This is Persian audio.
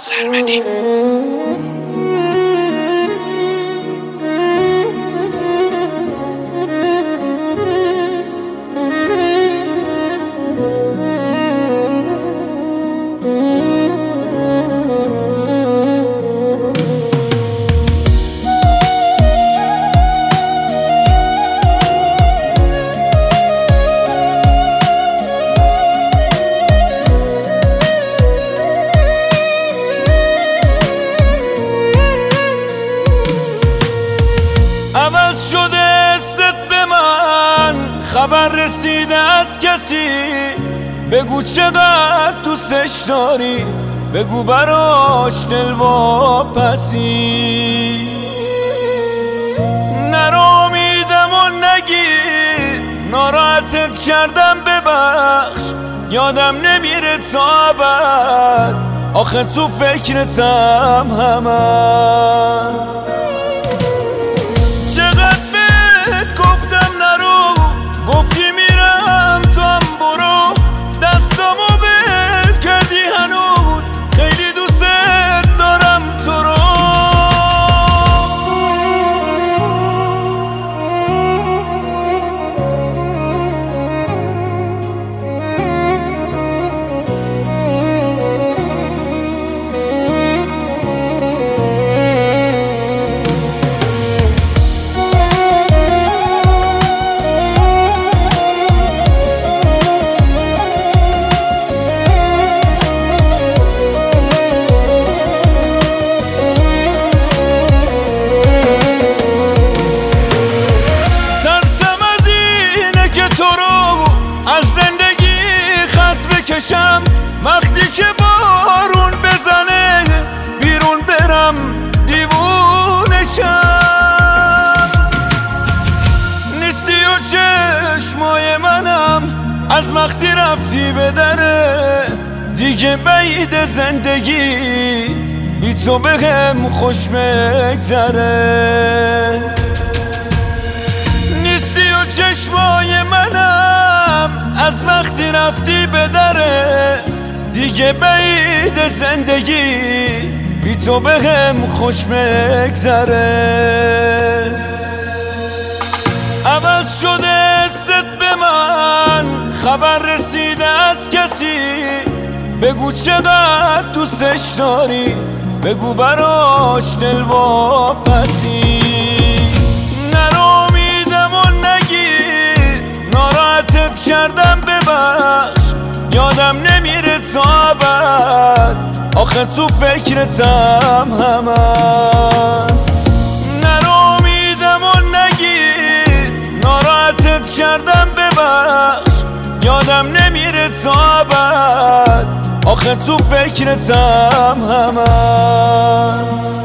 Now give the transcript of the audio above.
سرمدی. عوض شده ست به من، خبر رسیده از کسی، بگو چقدر دوستش داری، بگو براش دل واپسی. نرامیدم و نگیر، ناراحتت کردم ببخش، یادم نمیره تا ابد، آخه تو فکرتم همه. گفتی میرم تو هم برو، دستامو ول کردی هنوز، خیلی دوست دارم تو رو. از زندگی خط بکشم، وقتی که بارون بزنه بیرون برم دیوونشم. نیستی و چشمای منم از وقتی رفتی به دره، دیگه بعید زندگی بی تو بهم خوش بگذره. نیستی و چشمای منم از وقتی رفتی به دره، دیگه بعید زندگی بی تو بهم خوش بگذره. عوض شده ست به من، خبر رسیده از کسی، بگو چقدر دوستش داری، بگو براش دل واپسی. ناراحتت کردم ببخش، یادم نمیره تا ابد، آخه تو فکرتم همه. نرامیدم و نگیر، ناراحتت کردم ببخش، یادم نمیره تا ابد، آخه تو فکرتم همه.